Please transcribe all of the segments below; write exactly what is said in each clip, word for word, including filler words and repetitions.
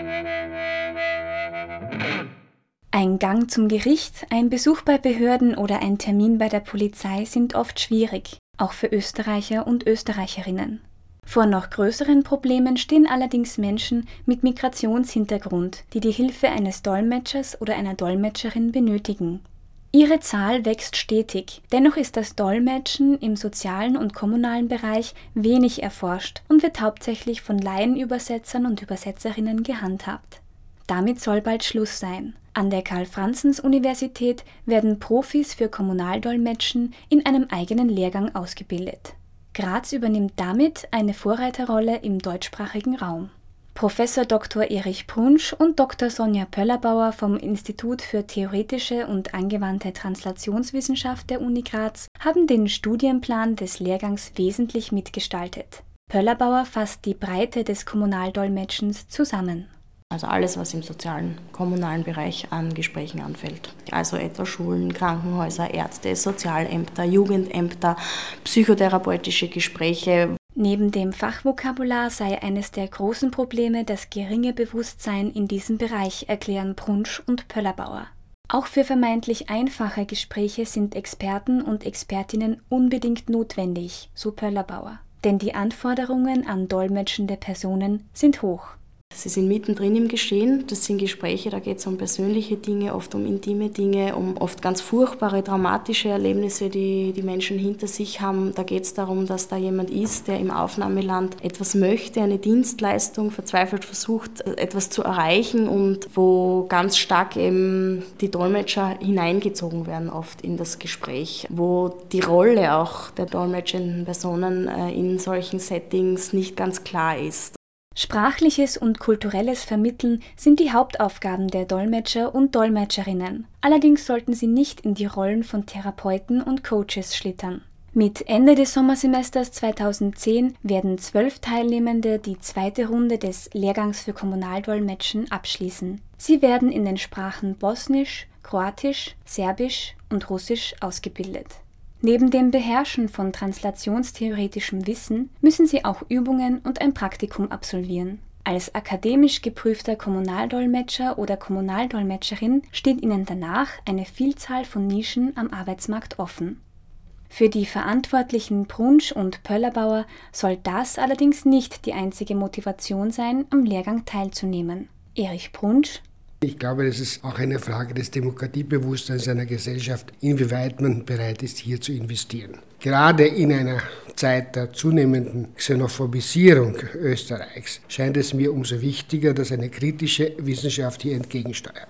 Ein Gang zum Gericht, ein Besuch bei Behörden oder ein Termin bei der Polizei sind oft schwierig, auch für Österreicher und Österreicherinnen. Vor noch größeren Problemen stehen allerdings Menschen mit Migrationshintergrund, die die Hilfe eines Dolmetschers oder einer Dolmetscherin benötigen. Ihre Zahl wächst stetig, dennoch ist das Dolmetschen im sozialen und kommunalen Bereich wenig erforscht und wird hauptsächlich von Laienübersetzern und Übersetzerinnen gehandhabt. Damit soll bald Schluss sein. An der Karl-Franzens-Universität werden Profis für Kommunaldolmetschen in einem eigenen Lehrgang ausgebildet. Graz übernimmt damit eine Vorreiterrolle im deutschsprachigen Raum. Professor Doktor Erich Prunsch und Doktor Sonja Pöllerbauer vom Institut für Theoretische und angewandte Translationswissenschaft der Uni Graz haben den Studienplan des Lehrgangs wesentlich mitgestaltet. Pöllerbauer fasst die Breite des Kommunaldolmetschens zusammen. Also alles, was im sozialen, kommunalen Bereich an Gesprächen anfällt. Also etwa Schulen, Krankenhäuser, Ärzte, Sozialämter, Jugendämter, psychotherapeutische Gespräche. Neben dem Fachvokabular sei eines der großen Probleme das geringe Bewusstsein in diesem Bereich, erklären Prunsch und Pöllerbauer. Auch für vermeintlich einfache Gespräche sind Experten und Expertinnen unbedingt notwendig, so Pöllerbauer. Denn die Anforderungen an dolmetschende Personen sind hoch. Sie sind mittendrin im Geschehen, das sind Gespräche, da geht es um persönliche Dinge, oft um intime Dinge, um oft ganz furchtbare, dramatische Erlebnisse, die die Menschen hinter sich haben. Da geht es darum, dass da jemand ist, der im Aufnahmeland etwas möchte, eine Dienstleistung, verzweifelt versucht, etwas zu erreichen und wo ganz stark eben die Dolmetscher hineingezogen werden oft in das Gespräch, wo die Rolle auch der dolmetschenden Personen in solchen Settings nicht ganz klar ist. Sprachliches und kulturelles Vermitteln sind die Hauptaufgaben der Dolmetscher und Dolmetscherinnen. Allerdings sollten sie nicht in die Rollen von Therapeuten und Coaches schlittern. Mit Ende des Sommersemesters zweitausendzehn werden zwölf Teilnehmende die zweite Runde des Lehrgangs für Kommunaldolmetschen abschließen. Sie werden in den Sprachen Bosnisch, Kroatisch, Serbisch und Russisch ausgebildet. Neben dem Beherrschen von translationstheoretischem Wissen müssen sie auch Übungen und ein Praktikum absolvieren. Als akademisch geprüfter Kommunaldolmetscher oder Kommunaldolmetscherin steht ihnen danach eine Vielzahl von Nischen am Arbeitsmarkt offen. Für die Verantwortlichen Prunsch und Pöllerbauer soll das allerdings nicht die einzige Motivation sein, am Lehrgang teilzunehmen. Erich Prunsch: Ich glaube, das ist auch eine Frage des Demokratiebewusstseins einer Gesellschaft, inwieweit man bereit ist, hier zu investieren. Gerade in einer Zeit der zunehmenden Xenophobisierung Österreichs scheint es mir umso wichtiger, dass eine kritische Wissenschaft hier entgegensteuert.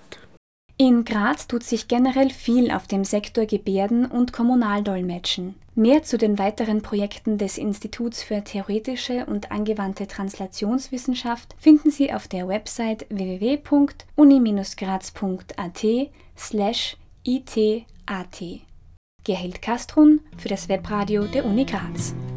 In Graz tut sich generell viel auf dem Sektor Gebärden- und Kommunaldolmetschen. Mehr zu den weiteren Projekten des Instituts für Theoretische und angewandte Translationswissenschaft finden Sie auf der Website w w w punkt uni Bindestrich graz punkt a t slash i t a t. Gerhild Kastrun für das Webradio der Uni Graz.